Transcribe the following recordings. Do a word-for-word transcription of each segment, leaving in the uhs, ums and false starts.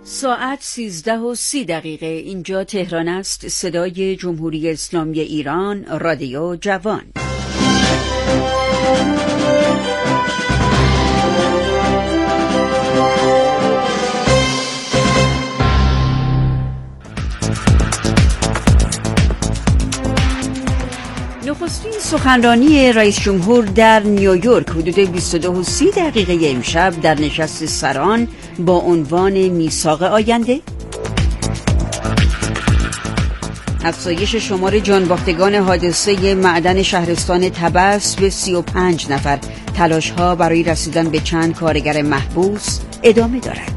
ساعت سیزده و سی دقیقه. اینجا تهران است. صدای جمهوری اسلامی ایران، رادیو جوان. نخستین سخنرانی رئیس جمهور در نیویورک حدود بیست و دو و سی دقیقه امشب در نشست سران با عنوان میثاق آینده. افزایش شمار جانباختگان حادثه معدن شهرستان طبس به سی و پنج نفر. تلاش‌ها برای رسیدن به چند کارگر محبوس ادامه دارد.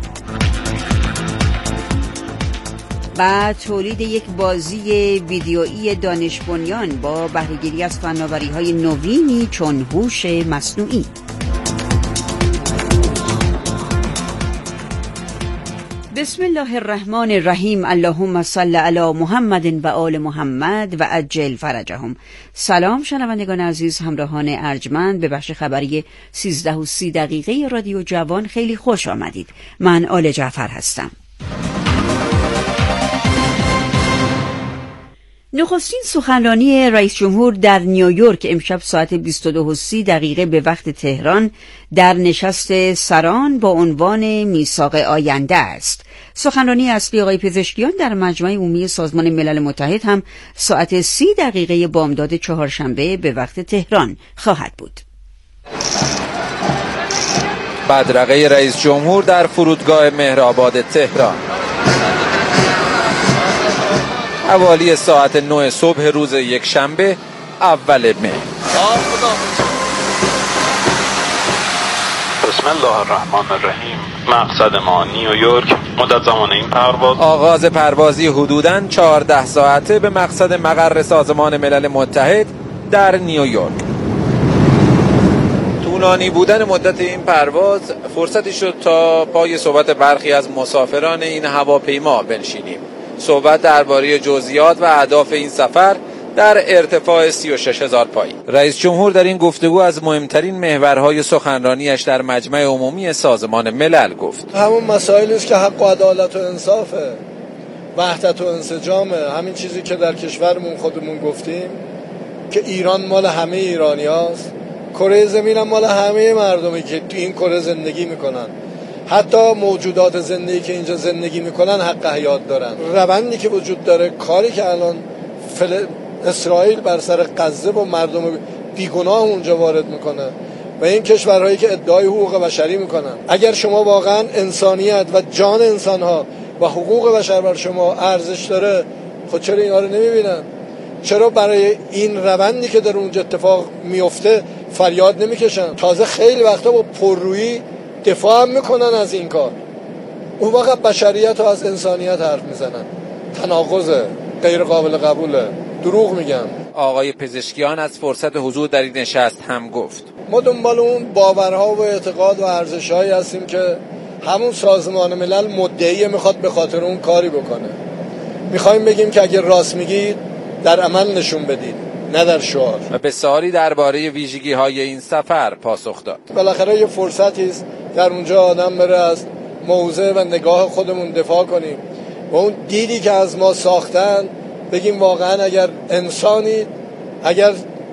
و تولید یک بازی ویدیویی دانش بنیان با بهره‌گیری از فناوری‌های نوینی چون هوش مصنوعی. بسم الله الرحمن الرحیم. اللهم صل علی محمد و آل محمد و عجل فرجهم. سلام شنوندگان عزیز، همراهان ارجمند به بخش خبری سیزده و سی دقیقه رادیو جوان خیلی خوش آمدید. من آل جعفر هستم. نخستین سخنرانی رئیس جمهور در نیویورک امشب ساعت بیست و دو و سی دقیقه به وقت تهران در نشست سران با عنوان میثاق آینده است. سخنرانی اصلی آقای پزشکیان در مجمع عمومی سازمان ملل متحد هم ساعت سی دقیقه بامداد چهارشنبه به وقت تهران خواهد بود. بدرقه رئیس جمهور در فرودگاه مهرآباد تهران حوالی ساعت نه صبح روز یک شنبه اول مه. بسم الله الرحمن الرحیم. مقصد ما نیویورک. مدت زمان این پرواز آغاز پروازی حدوداً چهارده ساعته به مقصد مقر سازمان ملل متحد در نیویورک. طولانی بودن مدت این پرواز فرصتی شد تا پای صحبت برخی از مسافران این هواپیما بنشینیم. صحبت درباره جزئیات و اهداف این سفر در ارتفاع سی و شش هزار پایی. رئیس جمهور در این گفتگو از مهمترین محورهای سخنرانیش در مجمع عمومی سازمان ملل گفت. همون مسائلی است که حق و عدالت و انصافه، وحدت و انسجامه، همین چیزی که در کشورمون خودمون گفتیم که ایران مال همه ایرانیاست، کره زمین هم مال همه مردمی که تو این کره زندگی میکنن. حتی موجودات زندگی که اینجا زندگی میکنن حق حیات دارن. روندی که وجود داره، کاری که الان فل... اسرائیل بر سر غزه و مردم بیگناه اونجا وارد میکنه و این کشورهایی که ادعای حقوق بشری میکنن، اگر شما واقعا انسانیت و جان انسانها و حقوق بشر بر شما ارزش داره، خود چرا اینا رو نمیبینن؟ چرا برای این روندی که در اونجا اتفاق میفته فریاد نمیکشن؟ تازه خیلی وقتا با پررویی دفاع هم میکنن از این کار. اون وقت بشریت و از انسانیت حرف میزنن. تناقضه، غیر قابل قبوله، دروغ میگن. آقای پزشکیان از فرصت حضور در این نشست هم گفت. ما دنبال اون باورها و اعتقاد و ارزش‌هایی هستیم که همون سازمان ملل مدعی میخواد به خاطر اون کاری بکنه. میخوایم بگیم که اگر راست میگید در عمل نشون بدید، نه در شعار. و به سوالی درباره ویژگی‌های این سفر پاسخ داد. بالاخره یه فرصتی است در اونجا آدم بره از موضع و نگاه خودمون دفاع کنیم و اون دیدی که از ما ساختن بگیم واقعا اگر انسانید، اگر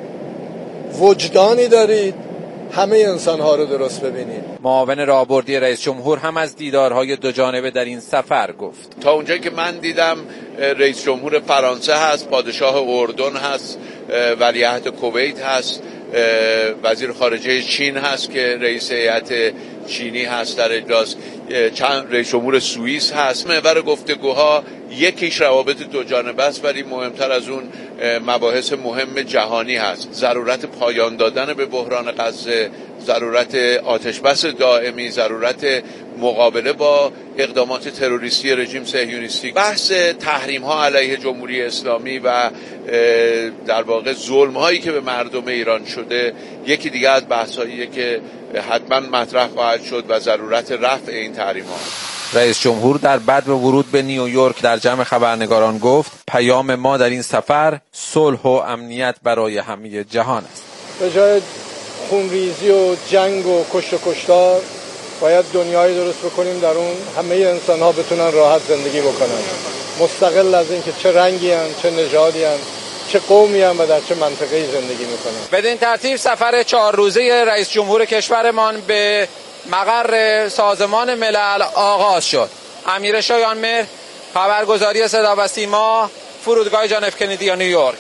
وجدانی دارید، همه انسان‌ها رو درست ببینید. معاون راهبردی رئیس جمهور هم از دیدارهای دو جانبه در این سفر گفت. تا اونجایی که من دیدم رئیس جمهور فرانسه هست، پادشاه اردن هست، ولیعهد کویت هست، وزیر خارجه چین هست که رئیس هیئت چینی هست در اجلاس، چند رئیس جمهور سوئیس هست. محور گفتگوها یکیش روابط دو جانبه است، ولی مهمتر از اون مباحث مهم جهانی هست. ضرورت پایان دادن به بحران غزه، ضرورت آتش بس دائمی، ضرورت مقابله با اقدامات تروریستی رژیم صهیونیستی، بحث تحریم ها علیه جمهوری اسلامی و در واقع ظلم هایی که به مردم ایران شده یکی دیگه از بحث هاییه که حتما مطرح خواهد شد و ضرورت رفع این تحریم ها. رئیس جمهور در بدو ورود به نیویورک در جمع خبرنگاران گفت پیام ما در این سفر صلح و امنیت برای همه جهان است. به جای خونریزی و جنگ و کشت و کشتار باید دنیایی درست بکنیم در اون همه انسان‌ها بتونن راحت زندگی بکنن، مستقل از اینکه چه رنگی هستند، چه نژادی هستند، چه قومی هستند و در چه منطقه‌ای زندگی میکنن. بدین ترتیب سفر چهار روزه رئیس جمهور کشورمان به مقر سازمان ملل آغاز شد. امیر شایانمهر، خبرگزاری صدا و سیما، فرودگاه جان اف کندی نیویورک.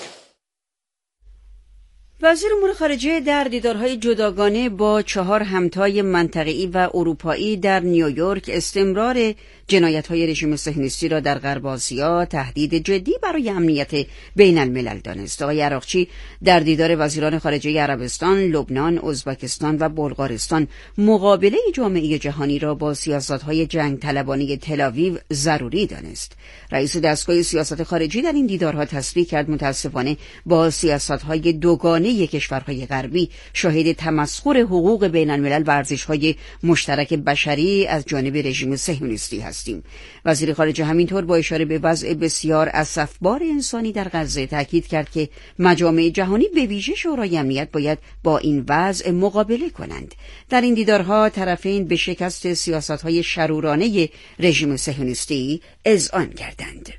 وزیر امور خارجه در دیدارهای جداگانه با چهار همتای منطقه‌ای و اروپایی در نیویورک استمرار جنایت‌های رژیم صهیونیستی را در غرب آسیا تهدید جدی برای امنیت بین الملل دانست. آقای عراقچی در دیدار وزیران خارجه عربستان، لبنان، ازبکستان و بلغارستان مقابله جامعه جهانی را با سیاست‌های جنگ طلبانه تل‌آویو ضروری دانست. رئیس دستگاه سیاست خارجی در این دیدارها تصریح کرد متأسفانه با سیاست‌های دوگانه کشورهای غربی شاهد تمسخر حقوق بین الملل و ارزش‌های مشترک بشری از جانب رژیم صهیونیستی هستیم. وزیر خارجه همینطور با اشاره به وضع بسیار اسفبار انسانی در غزه تاکید کرد که مجامع جهانی به ویژه شورای امنیت باید با این وضع مقابله کنند. در این دیدارها طرفین به شکست سیاست‌های شرورانه رژیم صهیونیستی اذعان کردند.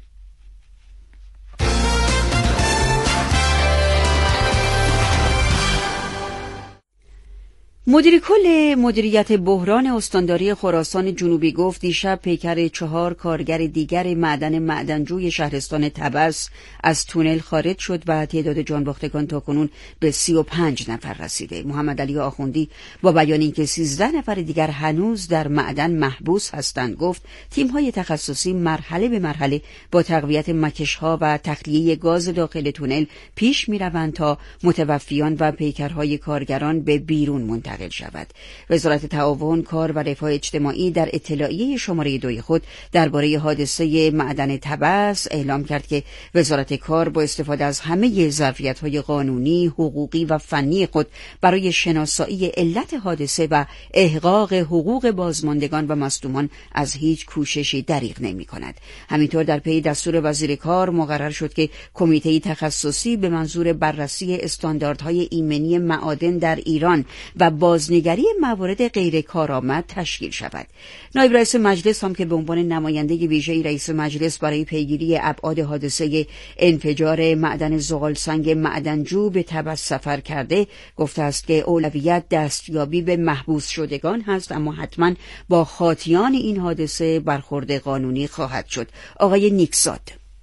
مدیر کل مدیریت بحران استانداری خراسان جنوبی گفت دیشب پیکر چهار کارگر دیگر معدن معدنجوی شهرستان طبس از تونل خارج شد و تعداد جانباختگان تاکنون به سی و پنج نفر رسیده. محمد علی آخوندی با بیان اینکه سیزده نفر دیگر هنوز در معدن محبوس هستند گفت تیم‌های تخصصی مرحله به مرحله با تقویت مکش‌ها و تخلیه گاز داخل تونل پیش می‌روند تا متوفیان و پیکرهای کارگران به بیرون منتقل شود. وزارت تعاون، کار و رفاه اجتماعی در اطلاعیه شماره دوی خود درباره حادثه معدن طبس اعلام کرد که وزارت کار با استفاده از همه ظرفیت‌های قانونی، حقوقی و فنی خود برای شناسایی علت حادثه و احقاق حقوق بازماندگان و مصدومان از هیچ کوششی دریغ نمی‌کند. همینطور در پی دستور وزیر کار مقرر شد که کمیته تخصصی به منظور بررسی استانداردهای ایمنی معادن در ایران و بازنگری موارد غیر کارآمد تشکیل شود. نایب رئیس مجلس هم که به عنوان نماینده ویژه رئیس مجلس برای پیگیری ابعاد حادثه انفجار معدن زغالسنگ معدنجو به طبس سفر کرده گفته است که اولویت دستیابی به محبوس شدگان هست، اما حتما با خاطیان این حادثه برخورد قانونی خواهد شد. آقای نیکزاد: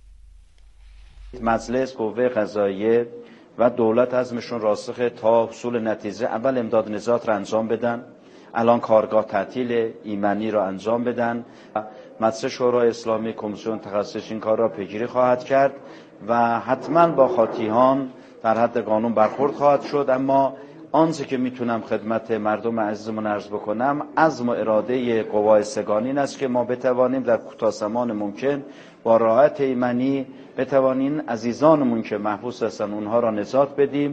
مجلس، قوه قضاییه و دولت عزمشون راسخه تا حصول نتیجه اول امداد نجات را انجام بدن، الان کارگاه تعطیل ایمنی را انجام بدن. مجلس شورای اسلامی کمیسیون تخصصی این کار را پیگیری خواهد کرد و حتما با خاطیان در حد قانون برخورد خواهد شد. اما آنچه که میتونم خدمت مردم عزیزمون عرض بکنم، عزم و اراده قوای سگانی این است که ما بتوانیم در کوتاه زمان ممکن با رعایت ایمنی بتوانیم عزیزانمون که محبوس هستن اونها را نجات بدیم.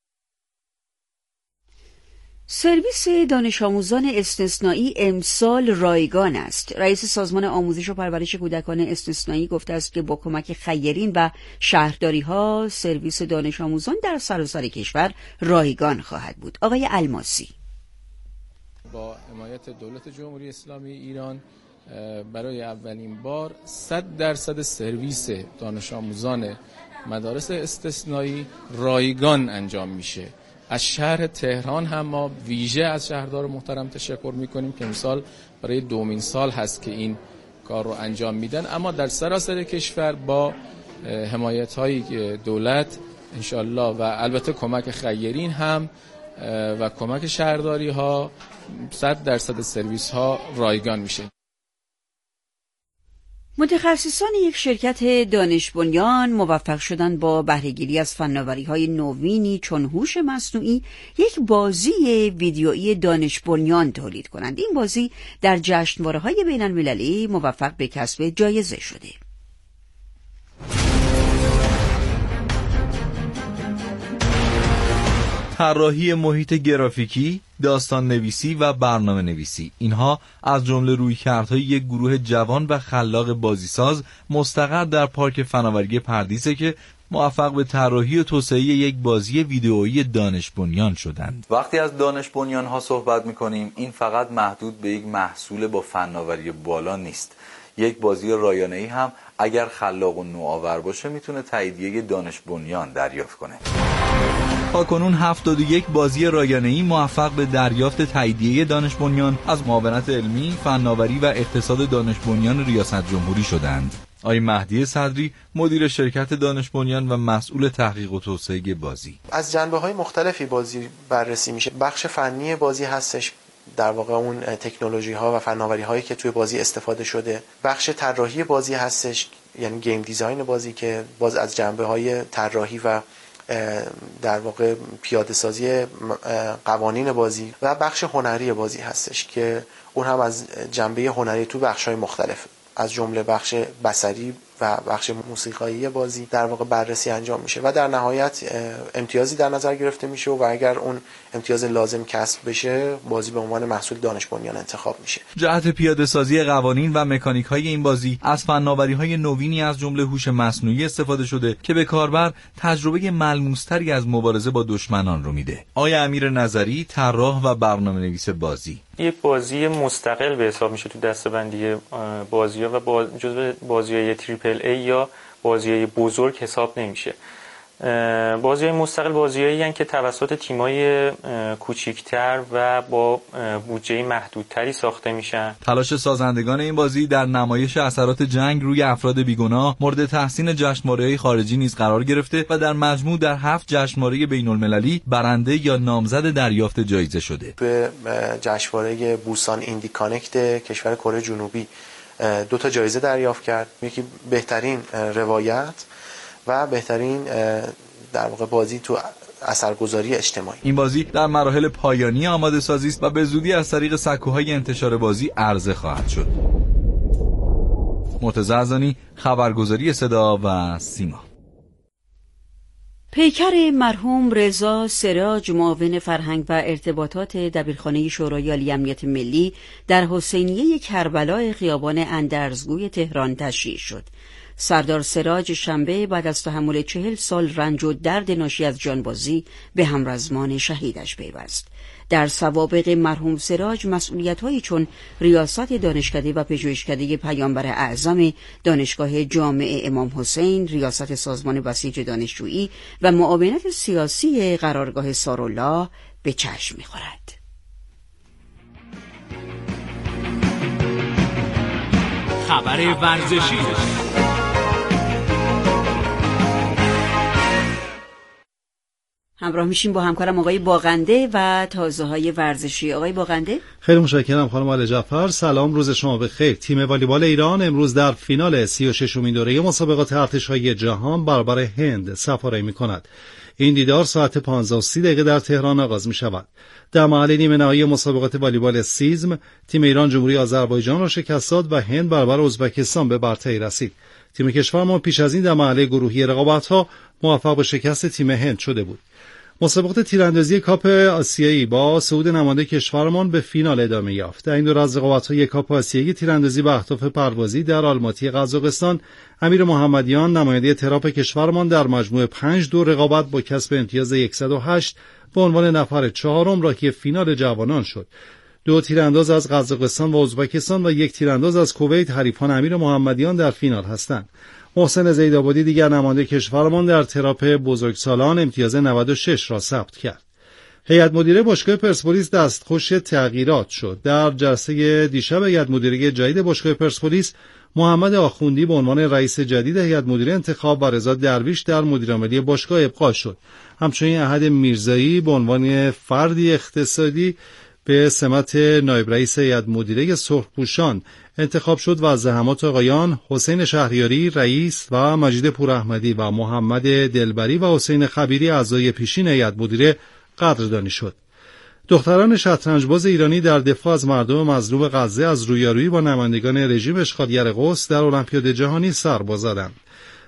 سرویس دانش آموزان استثنایی امسال رایگان است. رئیس سازمان آموزش و پرورش کودکان استثنایی گفته است که با کمک خیرین و شهرداری‌ها سرویس دانش آموزان در سراسر کشور رایگان خواهد بود. آقای الماسی: با حمایت دولت جمهوری اسلامی ایران برای اولین بار صد درصد سرویس دانش آموزان مدارس استثنایی رایگان انجام میشه. از شهر تهران هم ما ویژه از شهردار محترم تشکر میکنیم که امسال برای دومین سال هست که این کار رو انجام میدن، اما در سراسر کشور با حمایت های دولت انشالله و البته کمک خیرین هم و کمک شهرداری ها صد درصد سرویس ها رایگان میشه. متخصصان یک شرکت دانش بنیان موفق شدند با بهره‌گیری از فناوری‌های نوینی چون هوش مصنوعی یک بازی ویدیویی دانش بنیان تولید کنند. این بازی در جشنواره‌های بین‌المللی موفق به کسب جایزه شده. طراحی محیط گرافیکی، داستان نویسی و برنامه نویسی، اینها از جمله رویکردهای یک گروه جوان و خلاق بازیساز مستقر در پارک فناوری پردیسه که موفق به طراحی و توسعه یک بازی ویدئویی دانش بنیان شدند. وقتی از دانش بنیان ها صحبت می‌کنیم، این فقط محدود به یک محصول با فناوری بالا نیست. یک بازی رایانه‌ای هم اگر خلاق و نوآور باشه میتونه تاییدیه دانش بنیان دریافت کنه. تاکنون هفتاد و یک بازی رایانه‌ای موفق به دریافت تاییدیه دانش بنیان از معاونت علمی، فناوری و اقتصاد دانش بنیان ریاست جمهوری شدند. آقای مهدی صدری، مدیر شرکت دانش بنیان و مسئول تحقیق و توسعه بازی: از جنبه‌های مختلفی بازی بررسی میشه. بخش فنی بازی هستش، در واقع اون تکنولوژی ها و فناوری هایی که توی بازی استفاده شده. بخش طراحی بازی هستش، یعنی گیم دیزاین بازی که باز از جنبه های طراحی و در واقع پیاده سازی قوانین بازی، و بخش هنری بازی هستش که اون هم از جنبه هنری تو بخش های مختلف از جمله بخش بصری و بخش موسیقایی بازی در واقع بررسی انجام میشه و در نهایت امتیازی در نظر گرفته میشه و اگر اون امتیاز لازم کسب بشه، بازی به عنوان محصول دانش بنیان انتخاب میشه. جهت پیاده سازی قوانین و مکانیک های این بازی از فناوری های نوینی از جمله هوش مصنوعی استفاده شده که به کاربر تجربه ملموس‌تری از مبارزه با دشمنان رو میده. آقای امیر نظری، طراح و برنامه‌نویس بازی: یک بازی مستقل به حساب میشه تو دسته‌بندی بازی‌ها و باز جزو بازی‌های تریپل ای یا بازی‌های بزرگ حساب نمیشه. بازی‌های مستقل بازی‌هایی هستند که توسط تیم‌های کوچکتر و با بودجه محدودتری ساخته میشن. تلاش سازندگان این بازی در نمایش اثرات جنگ روی افراد بیگناه مورد تحسین جشنواره‌های خارجی نیز قرار گرفته و در مجموع در هفت جشنواره بین‌المللی برنده یا نامزد دریافت جایزه شده. به جشنواره بوسان ایندی کانکت کشور کره جنوبی دو تا جایزه دریافت کرد، یکی بهترین روایت و بهترین در واقع بازی تو اثرگذاری اجتماعی. این بازی در مراحل پایانی آماده سازی است و به زودی از طریق سکوهای انتشار بازی عرضه خواهد شد. مرتضی عزانی، خبرگزاری صدا و سیما. پیکر مرحوم رضا سراج، معاون فرهنگ و ارتباطات دبیرخانه شورای عالی امنیت ملی، در حسینیه کربلا خیابان اندرزگوی تهران تشییع شد. سردار سراج شنبه بعد از تحمل چهل سال رنج و درد ناشی از جانبازی به همرزمان شهیدش پیوست. در سوابق مرحوم سراج مسئولیت‌هایی چون ریاست دانشکده و پژوهشکده پیامبر اعظم دانشگاه جامع امام حسین، ریاست سازمان بسیج دانشجویی و معاونت سیاسی قرارگاه سارالله به چشم می‌خورد. خبر ورزشی. همراه میشیم با همکارم آقای باغنده و تازه‌های ورزشی. آقای باغنده، خیلی متشکرم خانم آل جعفر. سلام، روز شما بخیر. تیم والیبال ایران امروز در فینال سی و ششمین دوره مسابقات ارتش‌های جهان برابر هند سفاری می‌کند. این دیدار ساعت پانزده و سی دقیقه در تهران آغاز می‌شود. در مرحله نیمه نهایی مسابقات والیبال سیزم، تیم ایران جمهوری آذربایجان را شکست داد و هند برابر ازبکستان به برتری رسید. تیم کشورمان پیش از این در مرحله گروهی رقابت‌ها موفق به شکست تیم هند شده بود. مسابقات تیراندازی کاپ آسیایی با صعود نماینده کشورمان به فینال ادامه یافت. در این دور از رقابت‌های کاپ آسیایی تیراندازی به اهداف پروازی در آلماتی قزاقستان، امیر محمدیان نماینده تراپ کشورمان در مجموع پنج دور رقابت با کسب امتیاز صد و هشت به عنوان نفر چهارم راهی فینال جوانان شد. دو تیرانداز از قزاقستان و ازبکستان و یک تیرانداز از کویت حریفان امیر محمدیان در فینال هستند. محسن زیدآبادی دیگر نماینده کشورمان در تراپ بزرگسالان امتیاز نود و شش را ثبت کرد. هیئت مدیره باشگاه پرسپولیس دستخوش تغییرات شد. در جلسه دیشب هیئت مدیره جدید باشگاه پرسپولیس، محمد آخوندی به عنوان رئیس جدید هیئت مدیره انتخاب و رضا درویش در مدیر عاملی باشگاه ابقا شد. همچنین احد میرزایی به عنوان فردی اقتصادی به سمت نایب رئیس هیئت مدیره سرخپوشان انتخاب شد و از زحمات آقایان حسین شهریاری رئیس و مجید پوراحمدی و محمد دلبری و حسین خبیری اعضای پیشین هیئت مدیره قدردانی شد. دختران شطرنجباز ایرانی در دفاع از مردم مظلوم غزه از رویارویی با نمایندگان رژیم اشغالگر قدس در المپیاد جهانی سر بازدادند.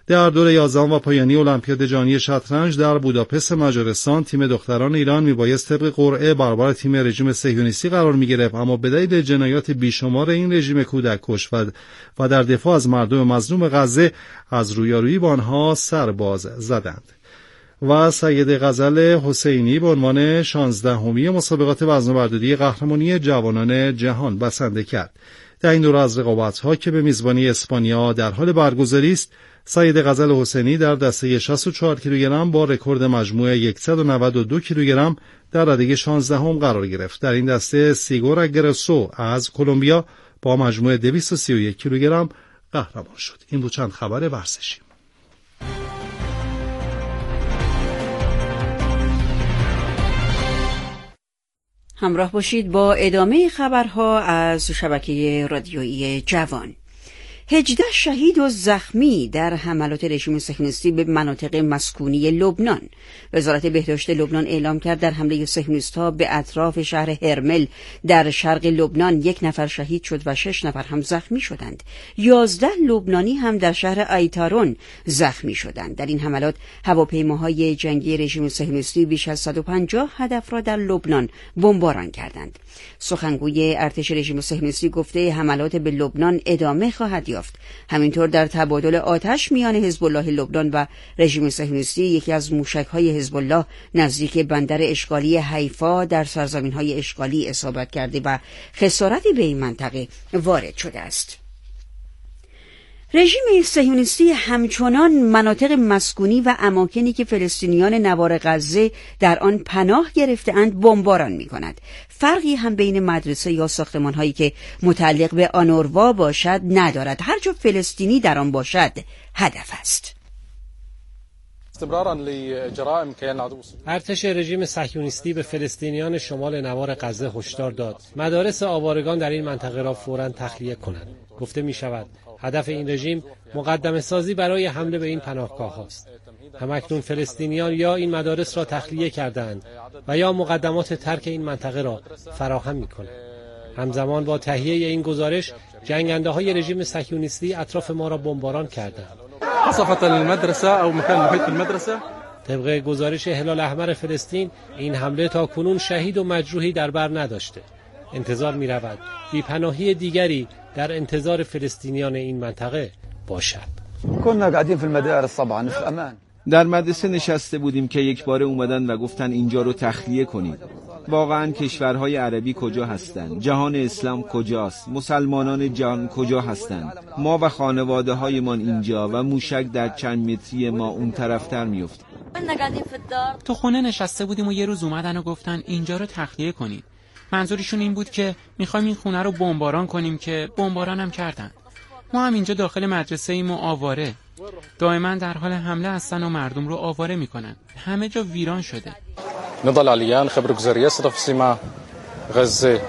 در دور یازدهم و پایانی المپیاد جهانی شطرنج در بوداپست مجارستان تیم دختران ایران میبایست طبق قرعه برابر تیم رژیم صهیونیستی قرار میگرفت، اما به دلیل جنایات بیشمار این رژیم کودک کش و, و در دفاع از مردم مظلوم غزه از رویارویی با آنها سرباز زدند. و سید غزل حسینی به عنوان شانزدهمی مسابقات وزنه‌برداری قهرمانی جوانان جهان بسنده کرد. در این دوره از رقابت‌ها که به میزبانی اسپانیا در حال برگزاری است، سید غزل حسینی در دسته شصت و چهار کیلوگرم با رکورد مجموع صد و نود و دو کیلوگرم در رده شانزدهم قرار گرفت. در این دسته سیگور اگرسو از کلمبیا با مجموع دویست و سی و یک کیلوگرم قهرمان شد. این بود چند خبر ورزشی. همراه باشید با ادامه خبرها از شبکه رادیویی جوان. هجده شهید و زخمی در حملات رژیم صهیونیستی به مناطق مسکونی لبنان. وزارت بهداشت لبنان اعلام کرد در حمله صهیونیست‌ها به اطراف شهر هرمل در شرق لبنان یک نفر شهید شد و شش نفر هم زخمی شدند. یازده لبنانی هم در شهر ایتارون زخمی شدند. در این حملات هواپیماهای جنگی رژیم صهیونیستی بیش از صد و پنجاه هدف را در لبنان بمباران کردند. سخنگوی ارتش رژیم صهیونیستی گفته حملات به لبنان ادامه خواهد یافت. همینطور در تبادل آتش میان حزب الله لبنان و رژیم صهیونیستی یکی از موشک‌های حزب الله نزدیک بندر اشغالی حیفا در سرزمین‌های اشغالی اصابت کرده و خسارتی به این منطقه وارد شده است. رژیم صهیونیستی همچنان مناطق مسکونی و اماکنی که فلسطینیان نوار غزه در آن پناه گرفته‌اند بمباران می‌کند. فرقی هم بین مدرسه یا ساختمان‌هایی که متعلق به آنوروا باشد ندارد. هر جا فلسطینی در آن باشد هدف است. ارتش رژیم صهیونیستی به فلسطینیان شمال نوار غزه هشدار داد مدارس آوارگان در این منطقه را فوراً تخلیه کنند. گفته می شود هدف این رژیم مقدمه سازی برای حمله به این پناهگاه هاست. همکنون فلسطینیان یا این مدارس را تخلیه کردند و یا مقدمات ترک این منطقه را فراهم می کنند. همزمان با تهیه این گزارش جنگنده های رژیم صهیونیستی اطراف ما را بمباران کردند. وصفت المدرسه او مكان محيط المدرسه. طبق گزارش هلال احمر فلسطین این حمله تا کنون شهید و مجروحی در بر نداشته. انتظار می رود بی‌پناهی دیگری در انتظار فلسطینیان این منطقه باشد. كنا قاعدين في المدارس طبعا في امان. در مدرسه نشسته بودیم که یک باره اومدن و گفتن اینجا رو تخلیه کنید. واقعا کشورهای عربی کجا هستند؟ جهان اسلام کجاست؟ مسلمانان جهان کجا هستند؟ ما و خانواده هایمان اینجا و موشک در چند متری ما اون طرفتر میفته. تو خونه نشسته بودیم و یه روز اومدن و گفتن اینجا رو تخلیه کنید. منظورشون این بود که میخوایم این خونه رو بمباران کنیم که بمباران هم کردن. ما هم اینجا داخل مدرسه ایم و آواره. دائما در حال حمله هستن و مردم رو آواره میکنن. همه جا ویران شده. نضال علیان خبرگزاری صرف سیما غزه.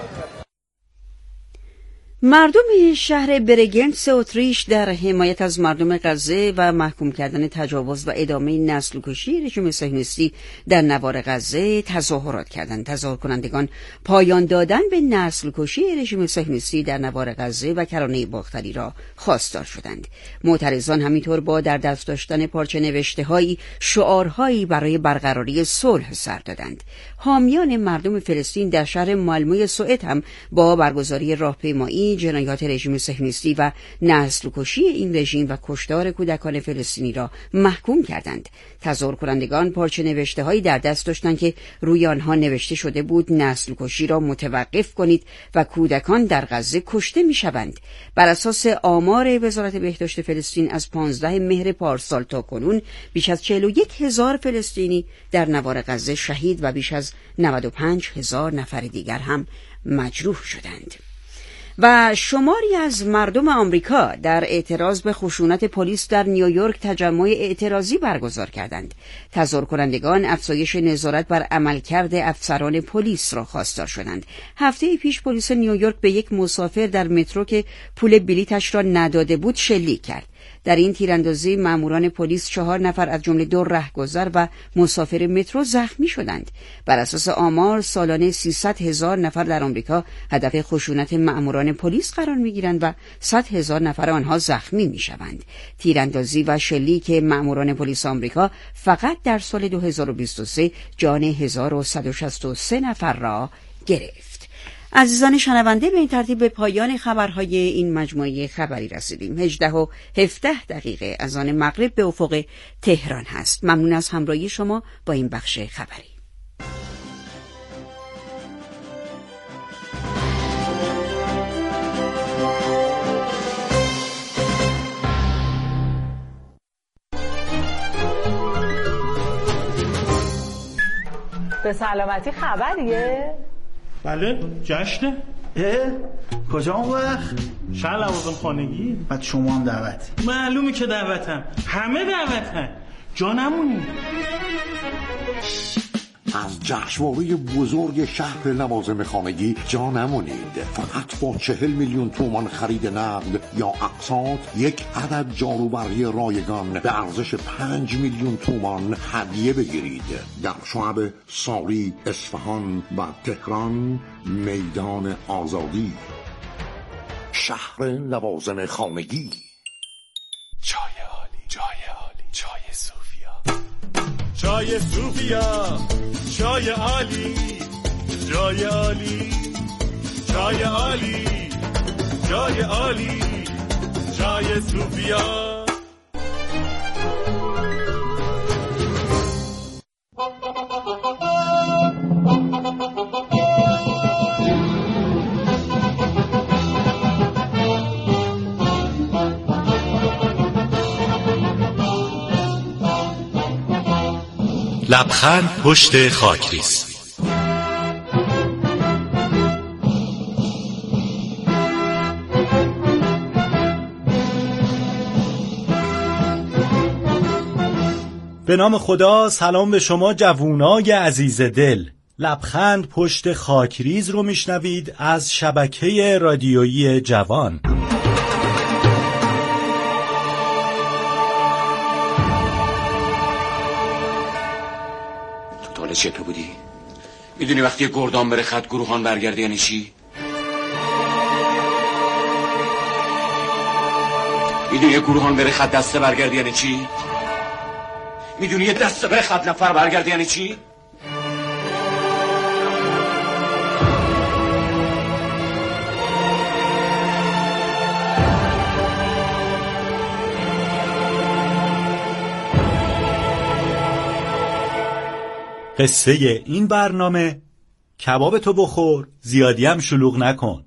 مردم شهر برگنتس اتریش در حمایت از مردم غزه و محکوم کردن تجاوز و ادامه نسل کشی رژیم صهیونیستی در نوار غزه تظاهرات کردند. تظاهر کنندگان پایان دادن به نسل کشی رژیم صهیونیستی در نوار غزه و کرانه باختری را خواستار شدند. معترضان همینطور با در دست داشتن پارچه نوشته‌هایی شعارهایی برای برقراری صلح سر دادند. حامیان مردم فلسطین در شهر مالموی سوئد هم با برگزاری راهپیمایی جنایات رژیم صهیونیستی و نسل کشی این رژیم و کشتار کودکان فلسطینی را محکوم کردند. تظاهر کنندگان پارچه نوشته‌هایی در دست داشتند که روی آنها نوشته شده بود نسل کشی را متوقف کنید و کودکان در غزه کشته می‌شوند. بر اساس آمار وزارت بهداشت فلسطین از پانزده مهر پارسال تا کنون بیش از چهل و یک هزار فلسطینی در نوار غزه شهید و بیش از نود و پنج هزار نفر دیگر هم مجروح شدند. و شماری از مردم آمریکا در اعتراض به خشونت پلیس در نیویورک تجمع اعتراضی برگزار کردند. تظاهر کنندگان افزایش نظارت بر عملکرد افسران پلیس را خواستار شدند. هفته پیش پلیس نیویورک به یک مسافر در مترو که پول بلیطش را نداده بود شلیک کرد. در این تیراندازی ماموران پلیس چهار نفر از جمله دو رهگذر و مسافر مترو زخمی شدند. بر اساس آمار سالانه سیصد هزار نفر در آمریکا هدف خشونت ماموران پلیس قرار می‌گیرند و صد هزار نفر آنها زخمی می‌شوند. تیراندازی و شلیک ماموران پلیس آمریکا فقط در سال دو هزار و بیست و سه جان هزار و صد و شصت و سه نفر را گرفت. عزیزان شنونده، به این ترتیب به پایان خبرهای این مجموعه خبری رسیدیم. هجده و هفده دقیقه از آن مغرب به افق تهران هست. ممنون از همراهی شما با این بخش خبری. به سلامتی خبریه؟ بله جشنه. اه کجا اون وقت؟ شهر لوازم خانگی. بعد شما هم دعوتی؟ معلومه که دعوتم، همه دعوتن، جا نمونی. از جشنواره بزرگ شهر لوازم خانگی جا نمونید. فقط با چهل میلیون تومان خرید نقد یا اقساط یک عدد جاروبرقی رایگان به ارزش پنج میلیون تومان هدیه بگیرید. در شعب ساری، اصفهان و تهران، میدان آزادی. شهر لوازم خانگی. چای عالی، چای عالی، چای صوفیا، چای صوفیا، چای عالی، چای عالی، چای عالی، چای عالی، چای صوفیا. لبخند پشت خاکریز. به نام خدا، سلام به شما جوونای عزیز دل. لبخند پشت خاکریز رو میشنوید از شبکه رادیویی جوان. چه تو بودی؟ میدونی وقتی گردان بره خط گروهان برگرده یعنی چی؟ میدونی یه گروهان بره خط دسته برگرده یعنی چی؟ میدونی یه دسته بره خط نفر برگرده یعنی چی؟ قصه این برنامه: کباب تو بخور، زیادی هم شلوغ نکن.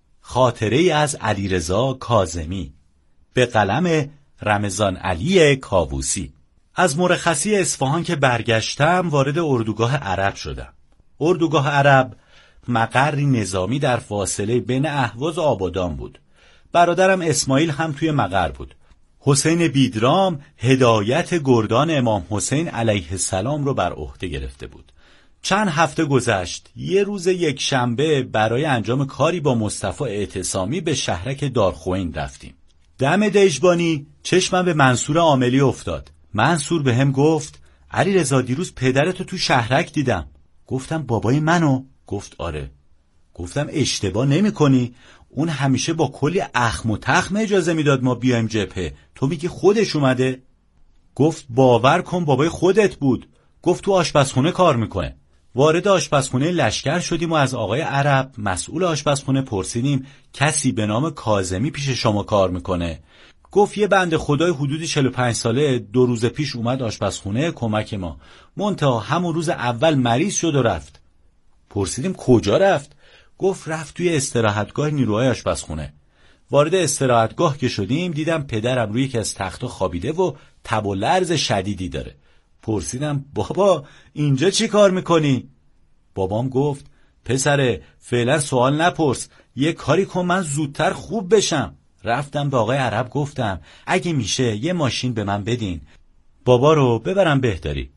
خاطره ای از علیرضا کاظمی به قلم رمضان علی کاووسی. از مرخصی اصفهان که برگشتم وارد اردوگاه عرب شدم. اردوگاه عرب مقری نظامی در فاصله بین اهواز و آبادان بود. برادرم اسماعیل هم توی مقر بود. حسین بیدرام هدایت گردان امام حسین علیه السلام رو بر عهده گرفته بود. چند هفته گذشت. یه روز یک شنبه برای انجام کاری با مصطفی اعتصامی به شهرک دارخوین رفتیم. دم دژبانی چشمم به منصور عاملی افتاد. منصور به هم گفت: علیرضا دیروز پدرتو تو شهرک دیدم. گفتم بابای منو؟ گفت آره. گفتم اشتباه نمی کنی؟ اون همیشه با کلی اخم و تخم اجازه میداد ما بیایم جبهه، تو میگی خودش اومده؟ گفت باور کن بابای خودت بود. گفت تو آشپزخونه کار میکنه. وارد آشپزخونه لشکر شدیم و از آقای عرب مسئول آشپزخونه پرسیدیم کسی به نام کاظمی پیش شما کار میکنه؟ گفت یه بنده خدای حدود چهل و پنج ساله دو روز پیش اومد آشپزخونه کمک ما، منتها همون روز اول مریض شد و رفت. پرسیدیم کجا رفت؟ گفت رفت توی استراحتگاه نیروهای آشپزخونه. وارد استراحتگاه که شدیم دیدم پدرم روی یکی از تخت‌ها خوابیده و تب و لرز شدیدی داره. پرسیدم بابا اینجا چی کار میکنی؟ بابام گفت پسره فعلا سوال نپرس، یه کاری کن من زودتر خوب بشم. رفتم به آقای عرب گفتم اگه میشه یه ماشین به من بدین، بابا رو ببرم بهداری.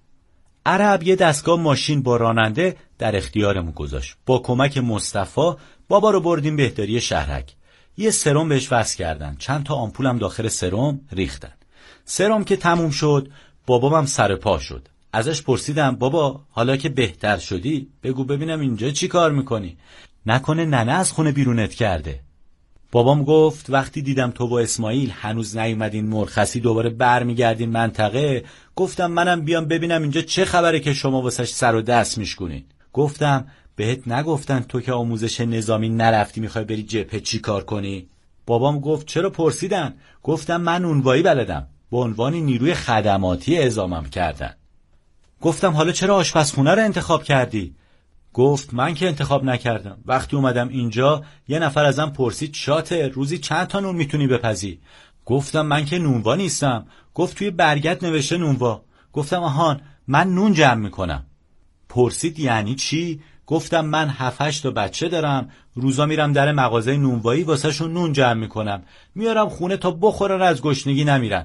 عرب یه دستگاه ماشین با راننده در اختیارمون گذاشت. با کمک مصطفی بابا رو بردیم بهداری شهرک. یه سرم بهش وصل کردن، چند تا آمپولم داخل سرم ریختن. سرم که تموم شد بابامم سر پا شد. ازش پرسیدم بابا حالا که بهتر شدی بگو ببینم اینجا چی کار میکنی؟ نکنه ننه از خونه بیرونت کرده؟ بابام گفت وقتی دیدم تو با اسماعیل هنوز نیومدین مرخصی دوباره برمیگردین منطقه، گفتم منم بیام ببینم اینجا چه خبره که شما واسش سر و دست میشکنین. گفتم بهت نگفتن تو که آموزش نظامی نرفتی میخوای بری جبهه چی کار کنی؟ بابام گفت چرا پرسیدن؟ گفتم من نونوایی بلدم، به عنوان نیروی خدماتی اعزامم کردن. گفتم حالا چرا آشپزخونه رو انتخاب کردی؟ گفت من که انتخاب نکردم، وقتی اومدم اینجا یه نفر ازم پرسید شاته روزی چند تا نون میتونی بپزی؟ گفتم من که نونوا نیستم. گفت توی برگت نوشته نونوا. گفتم آهان من نون جمع میکنم. پرسید یعنی چی؟ گفتم من هفت هشت تا بچه دارم، روزا میرم در مغازه نونوایی واسه شون نون جمع میکنم، میارم خونه تا بخورن از گشنگی نمیرن.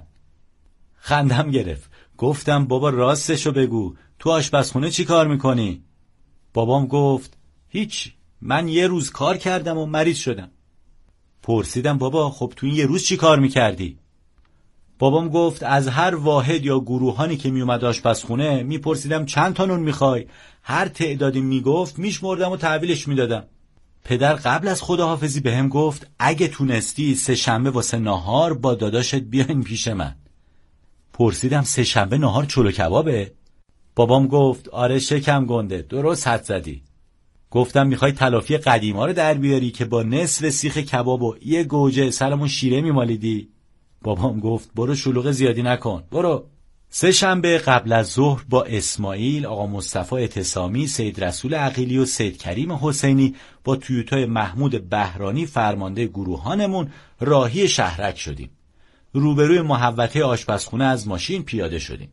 خندم گرفت. گفتم بابا راستشو بگو، تو آشپزخونه چی کار میکنی؟ بابام گفت هیچ، من یه روز کار کردم و مریض شدم. پرسیدم بابا خب تو این یه روز چی کار میکردی؟ بابام گفت از هر واحد یا گروهانی که میومد آشپزخونه میپرسیدم چند تا نون میخوای، هر تعدادی میگفت میشمردم و تحویلش میدادم. پدر قبل از خداحافظی بهم گفت اگه تونستی سه شنبه واسه ناهار با داداشت بیاین پیش من. پرسیدم سه شنبه ناهار چلو کبابه؟ بابام گفت آره شکم گنده، درست حد زدی. گفتم میخوای تلافی قدیما رو در بیاری که با نصف سیخ کباب و یه گوجه سرمون شیره میمالیدی؟ بابام گفت برو شلوغ زیادی نکن، برو. سه شنبه قبل از ظهر با اسماعیل، آقا مصطفی اعتصامی، سید رسول عقیلی و سید کریم حسینی با تویوتای محمود بهرانی فرمانده گروهانمون راهی شهرک شدیم. روبروی محوطه آشپزخونه از ماشین پیاده شدیم.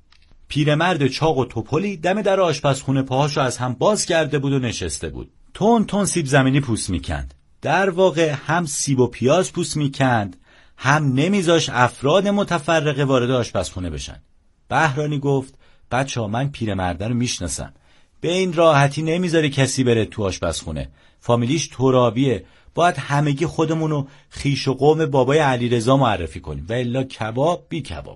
پیرمرد چاق و توپلی دم در آشپزخونه پاهاشو از هم باز کرده بود و نشسته بود. تون تون سیب زمینی پوست میکند. در واقع هم سیب و پیاز پوست میکند، هم نمیذاش افراد متفرقه وارد آشپزخونه بشن. بهرانی گفت بچه‌ها من پیرمرد رو میشناسم، به این راحتی نمیذاره کسی بره تو آشپزخونه، فامیلیش ترابیه، باید همگی خودمونو خیش و قوم بابای علیرضا معرفی کنیم و الا کباب بی کباب.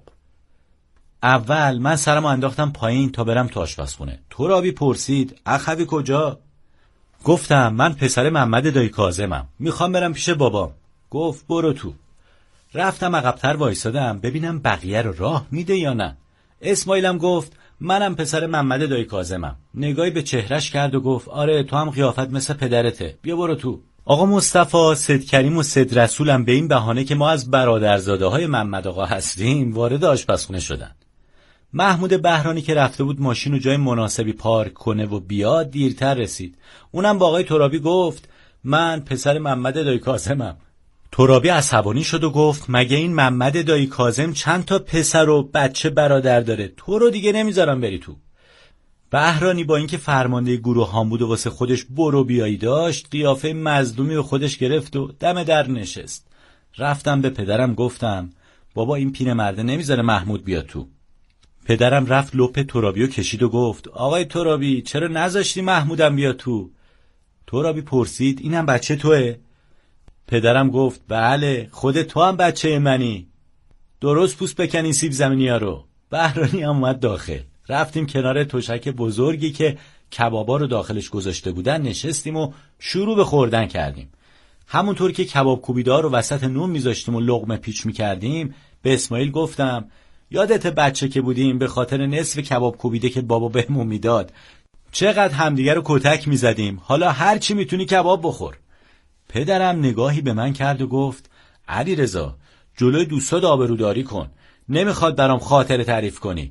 اول من سرمو انداختم پایین تا برم تو آشپزخونه. ترابی پرسید اخوی کجا؟ گفتم من پسر محمد دایی کاظمم، میخوام برم پیش بابام. گفت برو تو. رفتم عقب‌تر وایسادم ببینم بقیه رو راه میده یا نه. اسماعیلم گفت منم پسر محمد دایی کاظمم. نگاهی به چهرش کرد و گفت آره تو هم قیافت مثل پدرته، بیا برو تو. آقا مصطفی، سید کریم و سید رسولم به این بهانه که ما از برادرزاده های محمد آقا هستیم وارد آشپزخونه شدن. محمود بهرانی که رفته بود ماشین رو جای مناسبی پارک کنه و بیاد دیرتر رسید. اونم با آقای ترابی گفت من پسر محمد دایی کاظمم. ترابی عصبانی شد و گفت مگه این محمد دایی کاظم چند تا پسر و بچه برادر داره، تو رو دیگه نمیذارم بری تو. بهرانی با اینکه فرمانده گروه هم بود و واسه خودش برو بیایی داشت، قیافه مظلومی به خودش گرفت و دم در نشست. رفتم به پدرم گفتم بابا این پیرمرده نمیذاره محمود بیاد تو. پدرم رفت لپ ترابیو کشید و گفت آقای ترابی چرا نذاشتی محمودم بیاد تو؟ ترابی پرسید اینم بچه توئه؟ پدرم گفت بله خود تو هم بچه منی، درست پوست بکنین سیب زمینی ها رو. بهرانی هم اومد داخل. رفتیم کنار تشک بزرگی که کبابا رو داخلش گذاشته بودن نشستیم و شروع به خوردن کردیم. همونطور که کباب کوبیدار رو وسط نون میذاشتیم و لقمه پیچ میکردیم به اسماعیل گفتم یادت بچه که بودیم به خاطر نصف کباب کوبیده که بابا بهمون میداد چقدر همدیگه رو کتک میزدیم، حالا هر چی میتونی کباب بخور. پدرم نگاهی به من کرد و گفت علیرضا جلوی دوستات آبروداری کن، نمیخواد برام خاطره تعریف کنی.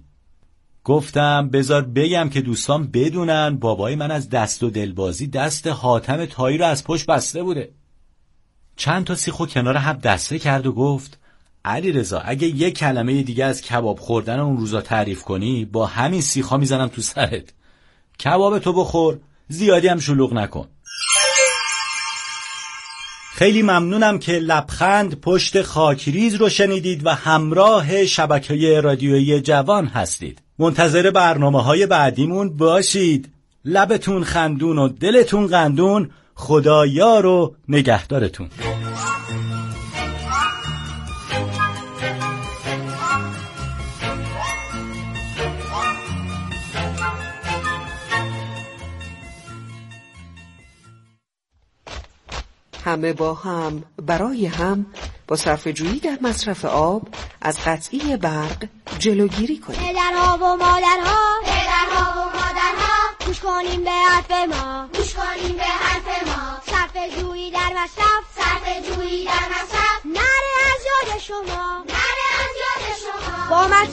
گفتم بذار بگم که دوستان بدونن بابای من از دست و دلبازی دست حاتم تایی رو از پشت بسته بوده. چند تا سیخو کنار هم دسته کرد و گفت علیرضا اگه یه کلمه دیگه از کباب خوردن اون روزا تعریف کنی با همین سیخا میزنم تو سرت. کباب تو بخور، زیادی هم شلوغ نکن. خیلی ممنونم که لبخند پشت خاکریز رو شنیدید و همراه شبکه رادیویی جوان هستید. منتظر برنامه‌های بعدیمون باشید. لبتون خندون و دلتون قندون. خدا یار و نگهدارتون. همه با هم برای هم با صرفه‌جویی در مصرف آب از قطعی برق جلوگیری کنیم. پدرها و مادرها پدرها و مادرها گوش کنیم به حرف ما گوش کنیم به حرف ما صرفه‌جویی در مصرف صرفه‌جویی در مصرف نره از یاد شما نره از یاد شما با